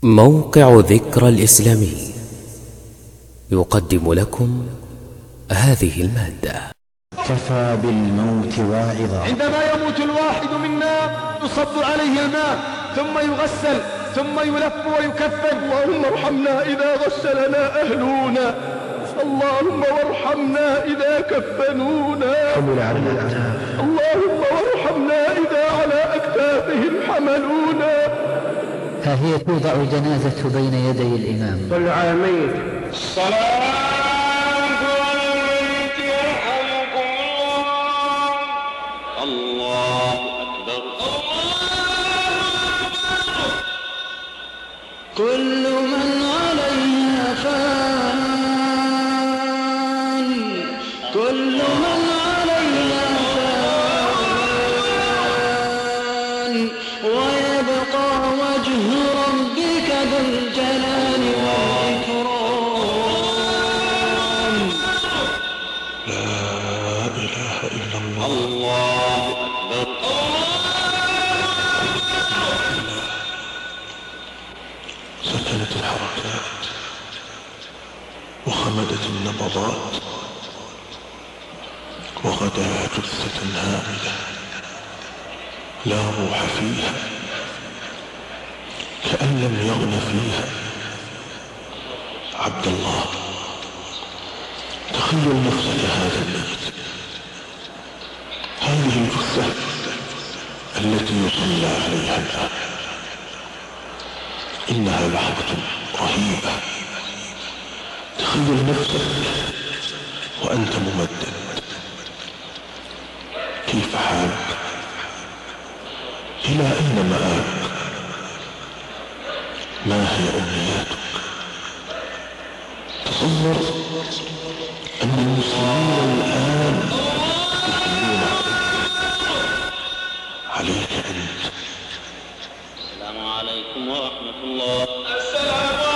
موقع ذكرى الإسلامي يقدم لكم هذه المادة. كفى بالموت واعظا. عندما يموت الواحد منا يصب عليه الماء ثم يغسل ثم يلف ويكفن. اللهم ارحمنا إذا غسلنا أهلنا، اللهم وارحمنا إذا كفنونا، اللهم وارحمنا إذا على أكتافهم حملونا. ها هي توضع الجنازة بين يدي الإمام. كل عامين الصلاة والبيت يرحمكم الله. الله أكبر الله أكبر. كل من عليها فان، كل من عليها فان، ويبقى وجه ربك ذو الجلال والإكرام. لا إله إلا الله. الله أكبر سكنت الحركات وخمدت النبضات وغدا جثة هامدة لا روح فيها، كأن لم يغن فيها. عبد الله، تخيل نفسك هذا الميت، هذه الجثة التي يصلى عليها الآن، إنها لحظة رهيبة. تخيل نفسك وأنت ممدد، كيف حالك؟ إلى أين مآبك؟ ما هي أمنياتك؟ تصور أن المسلمين الآن يصلون عليك أنت. السلام عليكم ورحمة الله. السلام